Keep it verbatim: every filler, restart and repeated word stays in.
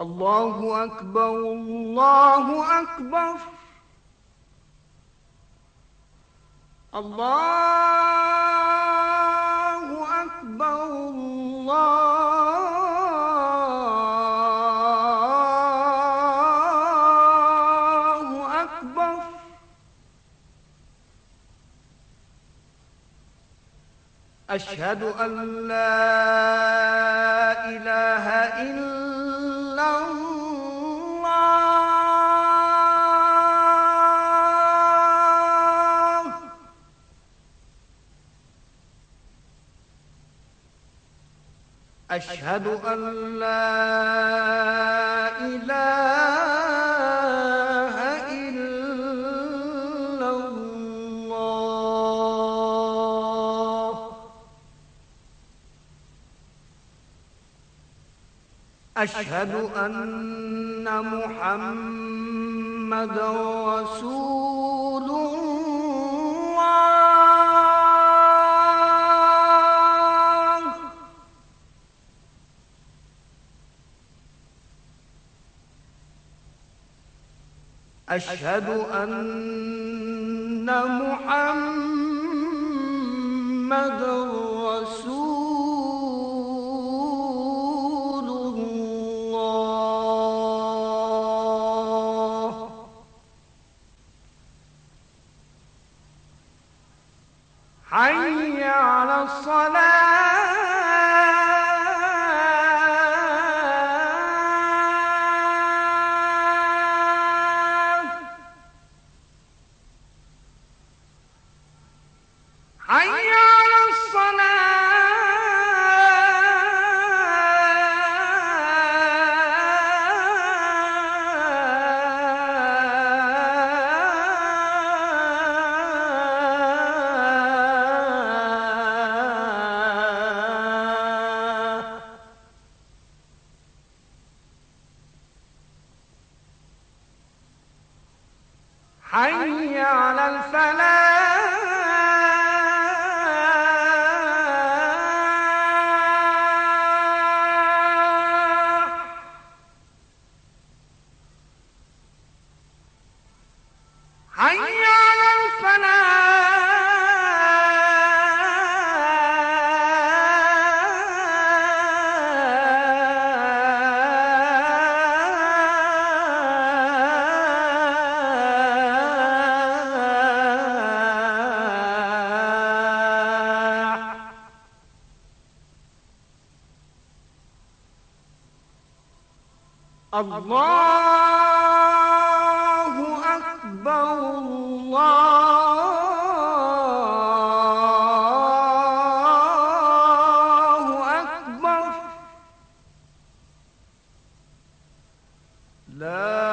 الله أكبر الله أكبر. الله أكبر الله أكبر. أشهد أن لا إله إلا الله. أشهد أن لا إله إلا الله. أشهد أن محمدًا رسول الله. أشهد أن محمدًا رسول الله. حي على الصلاة. حي على الصلاة. حي على الفلاح. حي على الفلاح. الله أكبر الله أكبر. لا